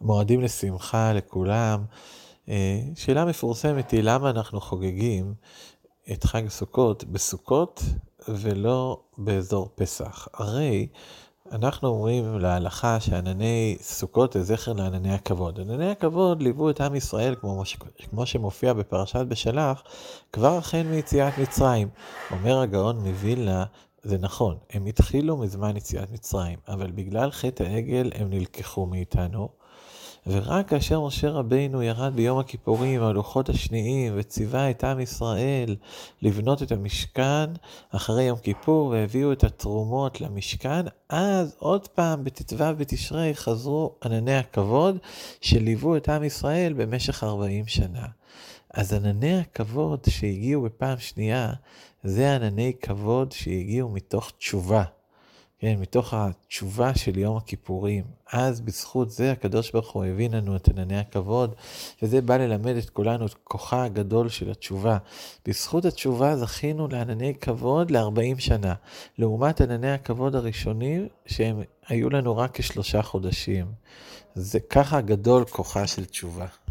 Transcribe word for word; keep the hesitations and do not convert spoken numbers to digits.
מועדים לשמחה לכולם. שאלה מפורסמת היא למה אנחנו חוגגים את חג סוכות בסוכות ולא באזור פסח. הרי אנחנו אומרים להלכה שענני סוכות זה זכר לענני הכבוד. ענני הכבוד ליוו את עם ישראל, כמו, כמו שמופיע בפרשת בשלח, כבר החל מיציאת מצרים. אומר הגאון מווילנה, זה נכון, הם התחילו מזמן יציאת מצרים, אבל בגלל חטא העגל הם נלקחו מאיתנו, ורק כאשר משה רבינו ירד ביום הכיפורים על לוחות השניים וציווה את עם ישראל לבנות את המשכן אחרי יום כיפור והביאו את התרומות למשכן, אז עוד פעם בט"ו בתשרי חזרו ענני הכבוד שליוו את עם ישראל במשך ארבעים שנה. אז ענני הכבוד שהגיעו בפעם שנייה זה ענני כבוד שהגיעו מתוך תשובה. כן, מתוך התשובה של יום הכיפורים. אז בזכות זה הקדוש ברוך הוא הביא לנו את ענני הכבוד, וזה בא ללמד את כולנו את כוחה הגדול של התשובה. בזכות התשובה זכינו לענני כבוד ל-ארבעים שנה, לעומת ענני הכבוד הראשונים שהם היו לנו רק כשלושה חודשים. זה ככה גדול כוחה של תשובה.